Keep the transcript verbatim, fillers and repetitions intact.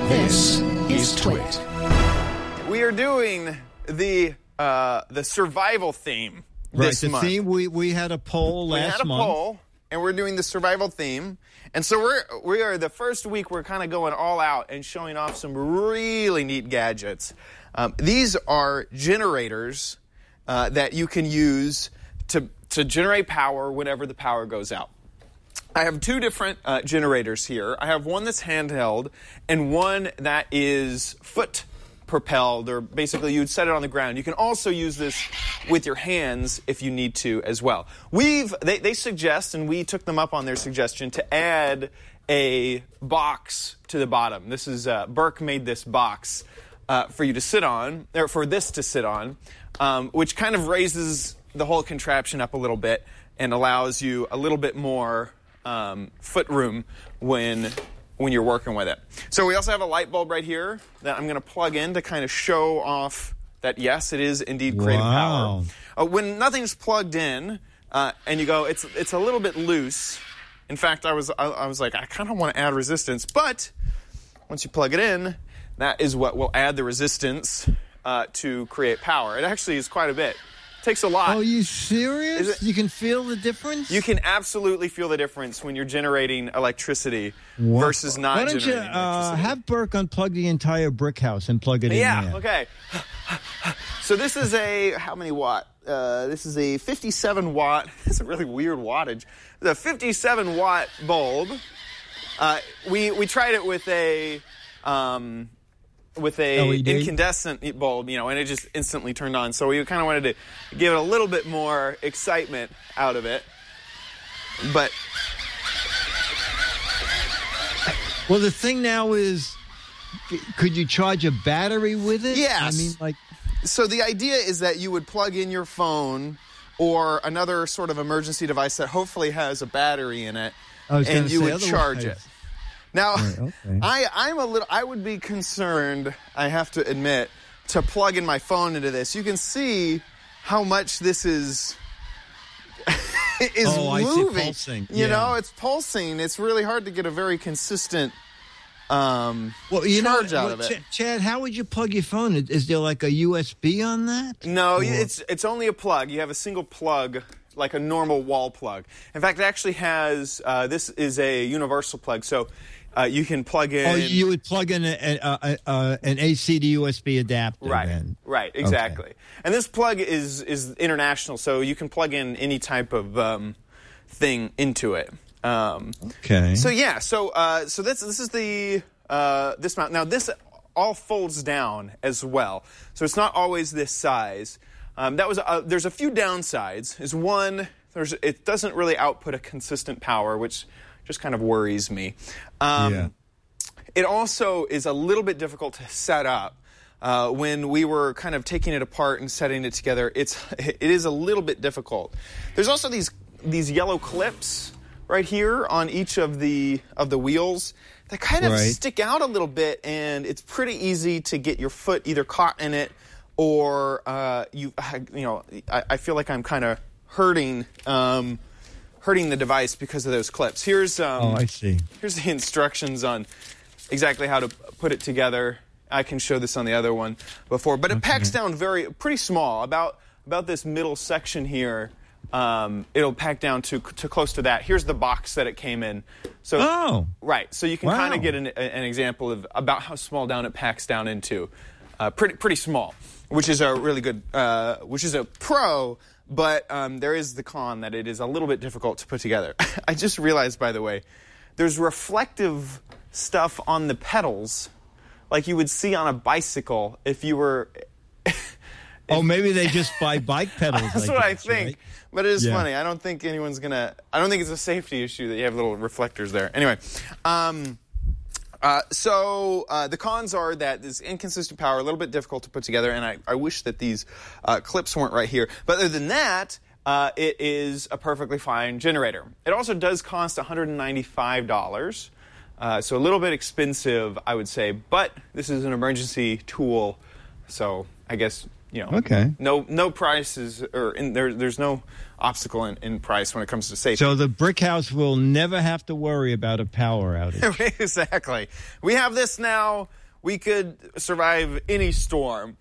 This is Twit. We are doing the uh, the survival theme Right, this the month. theme, we, we had a poll we last had a month. poll, and we're doing the survival theme. And so we're we are the first week we're kind of going all out and showing off some really neat gadgets. Um, these are generators uh, that you can use to to generate power whenever the power goes out. I have two different uh, generators here. I have one that's handheld and one that is foot propelled, or basically you'd set it on the ground. You can also use this with your hands if you need to as well. We've they, they suggest, and we took them up on their suggestion, to add a box to the bottom. This is uh, Burke made this box uh, for you to sit on, or for this to sit on, um, which kind of raises the whole contraption up a little bit and allows you a little bit more um, foot room when when you're working with it. So we also have a light bulb right here that I'm going to plug in to kind of show off that, yes, it is indeed creating Wow. power. Uh, when nothing's plugged in uh, and you go, it's it's a little bit loose. In fact, I was I, I was like, I kind of want to add resistance, but once you plug it in, that is what will add the resistance uh, to create power. It actually is quite a bit. Takes a lot. Oh, you serious? Is it- You can feel the difference? You can absolutely feel the difference when you're generating electricity What? versus not Why don't you generating uh, electricity. have Burke unplug the entire brick house and plug it in Yeah, there? okay. So this is a, how many watt? Uh, this is a fifty-seven watt, it's a really weird wattage. It's a fifty-seven watt bulb. Uh, we, we tried it with a, um, with a L E D? incandescent bulb, you know, and it just instantly turned on. So we kind of wanted to give it a little bit more excitement out of it. But Well, the thing now is, c- could you charge a battery with it? Yes. I mean, like, so the idea is that you would plug in your phone or another sort of emergency device that hopefully has a battery in it, I was and gonna you say would otherwise- charge it. Now, Right, okay. I, I'm a little. I would be concerned, I have to admit, to plug in my phone into this. You can see how much this is is Oh, I see, moving. pulsing. You Yeah. know, it's pulsing. It's really hard to get a very consistent um, well, you charge know, out well, of it. Ch- Chad, how would you plug your phone? Is- Is there like a U S B on that? No, Or- it's it's only a plug. You have a single plug, like a normal wall plug. In fact, it actually has. Uh, this is a universal plug, so uh, you can plug in. Oh, you would plug in a, a, a, a, an A C to U S B adapter. Right, Then. right, exactly. And this plug is is international, so you can plug in any type of um, thing into it. Um, Okay. So yeah, so uh, so this this is the uh, this mount. Now this all folds down as well, so it's not always this size. Um, that was a, there's a few downsides. Is one, there's it doesn't really output a consistent power, which just kind of worries me. Um, Yeah. It also is a little bit difficult to set up. Uh, when we were kind of taking it apart and setting it together, it's it is a little bit difficult. There's also these these yellow clips right here on each of the of the wheels that kind of Right. stick out a little bit, and it's pretty easy to get your foot either caught in it or uh, you you know I, I feel like I'm kind of hurting um, hurting the device because of those clips. Here's um, Oh, I see. here's the instructions on exactly how to put it together. I can show this on the other one before, but it packs down very pretty small, about about this middle section here. Um, it'll pack down to to close to that. Here's the box that it came in. So Oh. right, so you can Wow. kind of get an, an example of about how small down it packs down into. Uh, pretty pretty small, which is a really good, uh, which is a pro. But um, there is the con that it is a little bit difficult to put together. I just realized, by the way, there's reflective stuff on the pedals, like you would see on a bicycle if you were. Oh, maybe they just buy bike pedals. That's I what I guess, think. right? But it is Yeah. funny. I don't think anyone's gonna. I don't think it's a safety issue that you have little reflectors there. Anyway, um, uh, so uh, the cons are that this inconsistent power, a little bit difficult to put together, and I, I wish that these uh, clips weren't right here. But other than that, uh, it is a perfectly fine generator. It also does cost one hundred ninety-five dollars. Uh, so a little bit expensive, I would say, but this is an emergency tool, so I guess you know, okay. no no prices or in, there there's no obstacle in, in price when it comes to safety. So the brick house will never have to worry about a power outage. Exactly. We have this now. We could survive any storm.